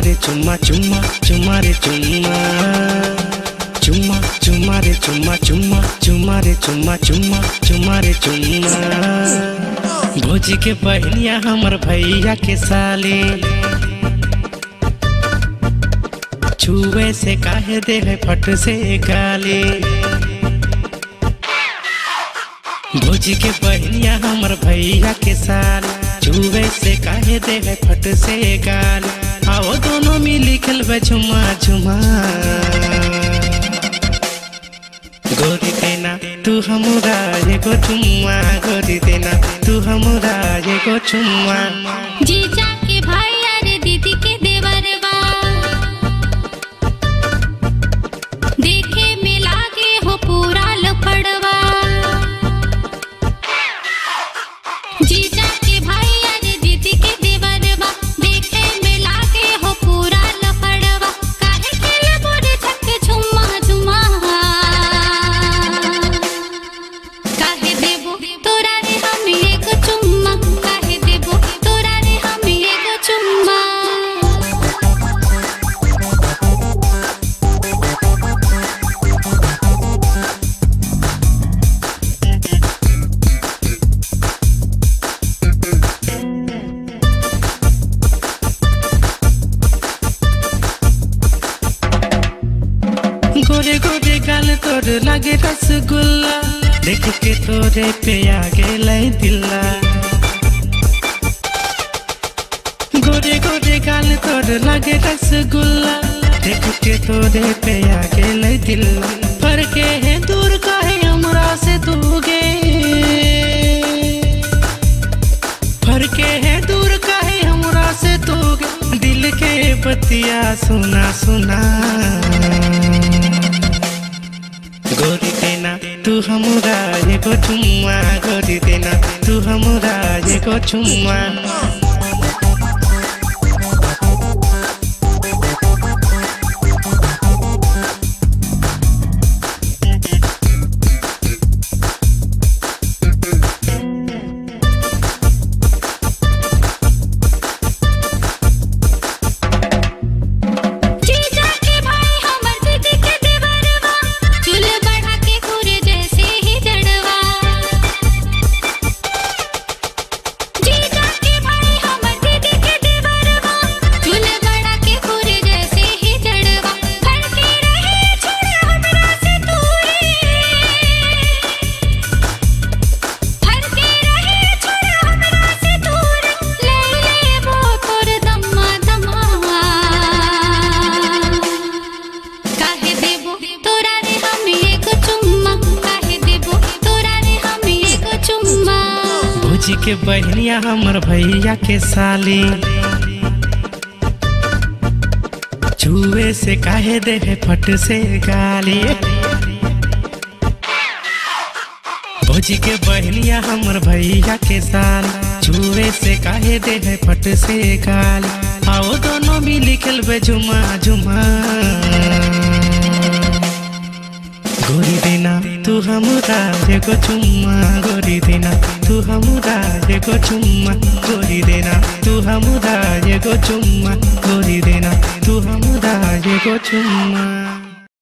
रे चुम्मा चुम्मा चुम्मा रे चुम्मा चुम्मा चुम्मा रे चुम्मा चुम्मा चुम्मा रे चुम्मा चुम्मा चुम्मा रे चुम्मा। भौजी के बहनिया हमर भैया के साले छुए से काहे दे है फट से गाले। भौजी के बहनिया हमर भैया के साल छुए से काहे दे है फट से गाल। आओ दोनों मिली खेलबे झुमा झुमा। गोरी देना तू हमरा एगो चुम्मा, गोरी देना तू हमरा एगो चुम्मा। जीजा के भाई अरे दीदी के देवरवा देखे में लागे हो पूरा लफड़वा। जीजा के भाई अरे दीदी के देवरवा देखे में लागे हो पूरा लफड़वा। काहे खेले बोरे छक्के झुम्मा झुम्मा। काहे देबो तोरा रे हम एगो चुम्मा, काहे देबो तोरा रे हम एगो चुम्मा। गोरे गोरे गाल तोर लागे रसगुल्ला, देख के तोरे पे आ गेलै दिल्ला। गोरे गोरे गाल तोर लागे रसगुल्ला, देख के तोरे पे आ गेलै दिल्ला। पर के है दूर काहे हमरा से तू गे, पर के है दूर काहे हमरा से तू गे। दिल के बतिया सुना सुना। गोरी देना तू हमरा एगो चुम्मा, गोरी देना तू हमरा एगो चुम्मा। भौजी के बहनिया हमर भैया के साली छुए से काहे दे है फट से गाली। भौजी के बहनिया हमर भैया के साल छुए से काहे दे है फट से गाली। आओ दोनों मिली खेलबे झुमा झुमा। गोरी देना तू हमरा एगो चुम्मा, गोरी देना तू हमरा एगो चुम्मा। गोरी देना तू हमरा एगो चुम्मा, गोरी देना तू हमरा एगो चुम्मा।